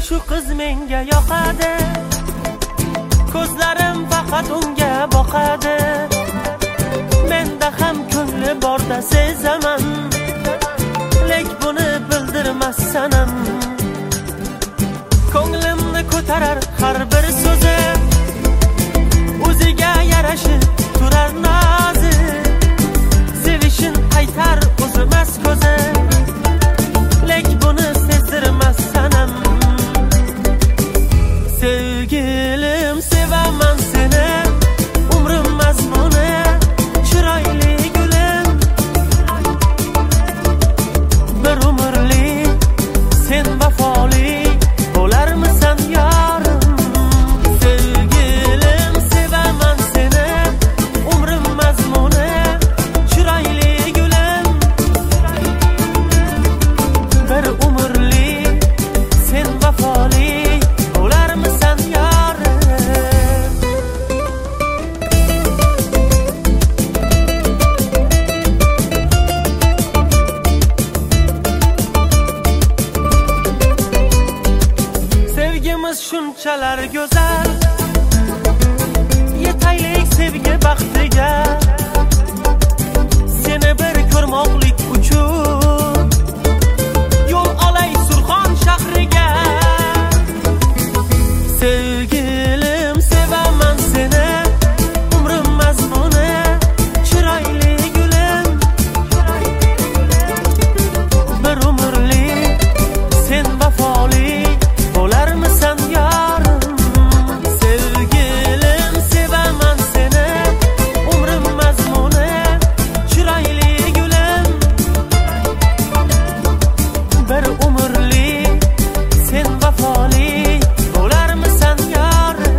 Shu qiz menga yoqadi, ko'zlarim faqat unga boqadi. Menda ham ko'ngli borda sezaman, lek buni bildirmas sanam. Ko'nglimni ko'tarar har bir so'zi, o'ziga yarashib turar nozi. Sevishin aytar o'zimas ko'zi, lek buni sezdirmas sanam. Sevgilim, sevaman seni, umrim mazmuni, chiroyli gulim. Bir umrlik sen vafoli bo'larmisan yorim. Sevgilim, sevaman seni, umrim mazmuni, chiroyli gulim. Bir umrlik sen vafoli bo'larmisan yorim. Sevgimiz shunchalar go'zal, yetaylik sevgi baxtiga. Seni bir ko'rmoqlik uchun yo'l olay Surxon shahriga. Sevgilim, sevaman seni, umrim mazmuni, chiroyli gulim. Bir umrlik sen vafoli bo'larmisan yorim. Sevgilim, sevaman seni, umrim mazmuni, chiroyli gulim. Bir umrlik sen vafoli bo'larmisan yorim.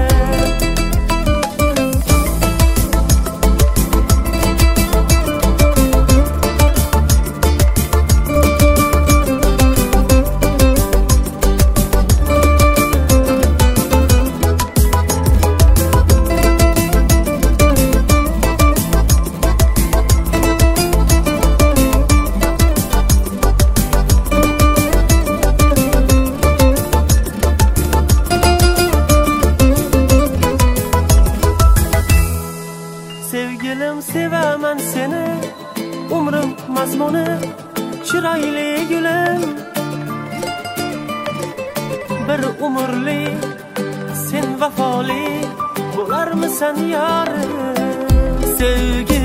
Sevgilim, sevaman seni, umrim mazmuni, chiroyli gulim. Bir umrlik sen vafoli bo'larmisan yorim. Sevgi